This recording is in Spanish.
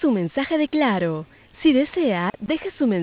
su mensaje de Claro. Si desea, deje su mensaje.